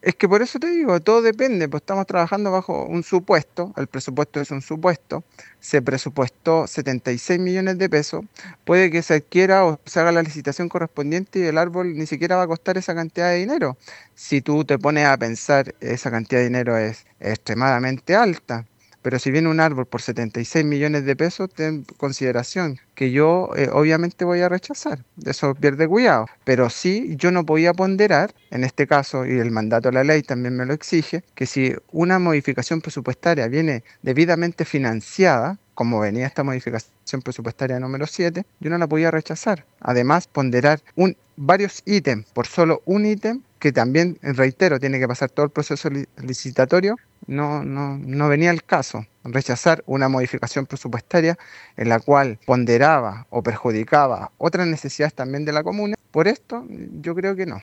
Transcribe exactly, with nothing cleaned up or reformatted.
Es que por eso te digo, todo depende, pues estamos trabajando bajo un supuesto, el presupuesto es un supuesto, se presupuestó setenta y seis millones de pesos, puede que se adquiera o se haga la licitación correspondiente y el árbol ni siquiera va a costar esa cantidad de dinero. Si tú te pones a pensar, esa cantidad de dinero es extremadamente alta. Pero si viene un árbol por setenta y seis millones de pesos, ten consideración que yo eh, obviamente voy a rechazar. Eso pierde cuidado. Pero sí, yo no podía ponderar, en este caso, y el mandato de la ley también me lo exige, que si una modificación presupuestaria viene debidamente financiada, como venía esta modificación presupuestaria número siete, yo no la podía rechazar. Además, ponderar un, varios ítems por solo un ítem, que también, reitero, tiene que pasar todo el proceso li- licitatorio, no, no, no venía el caso. Rechazar una modificación presupuestaria en la cual ponderaba o perjudicaba otras necesidades también de la comuna. Por esto, yo creo que no.